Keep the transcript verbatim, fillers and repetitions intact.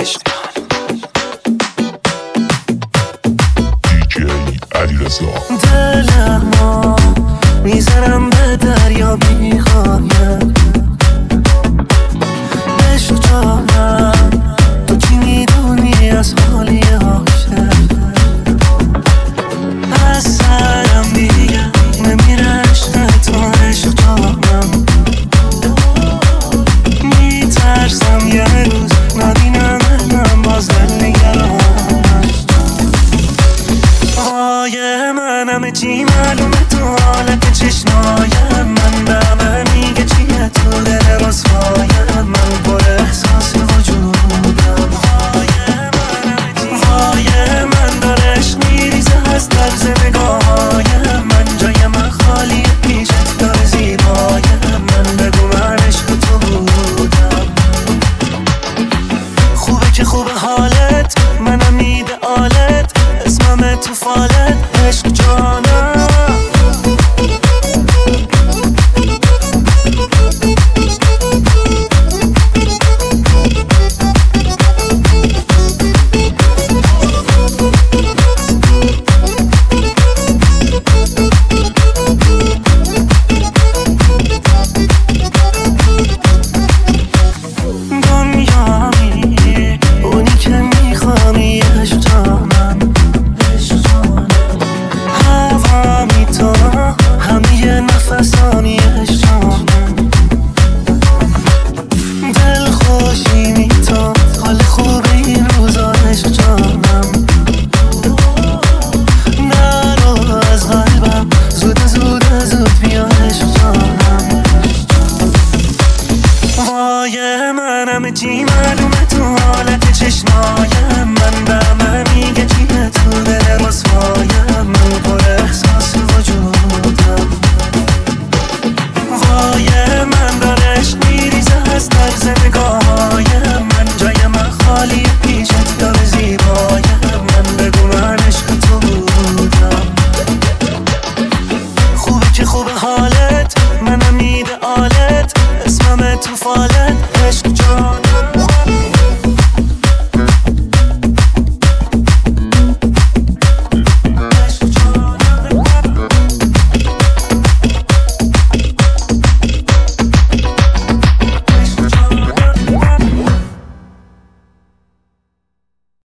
عشق دلمو میزنم به دریا بیخوایم عشق جانم تو چی میدونی از حالی عاشق از سرم دیگه نمیره عشق تو عشق جانم میترسم یه روز نبینم من باز دل نگرانم وای من همه چی معلومه تو حالت چشمایم من به همه میگه چیه تو دل رسوایم من پر احساس وجودم وای من داره عشق میریزه از طرز نگاهایم من جای من خالیه پیشت داره زیبایم من بگو من عشق تو بودم خوبه که خوبه حالت منم ایدئالت اسمم تو فالت عشق جانم دنیایی اونی که میخوامی عشق جانم هوامی تو همه نفسانی عشق جانم دل خوشی میتاد حال خوبه این روزا عشق جانم نرو از قلبم زود زود زود بیا عشق جانم وای من همه چی معلومه تو حالت چشمایم من به همه میگه چیه تو دل رسوایم من پر احساس وجودم وای من داره عشق میریزه از طرز نگاهایم من جای من خالی پیشت داره زیبایم من بگو من عشق تو بودم خوبه که خوبه حالت منم ایدئالت اسمم تو فالت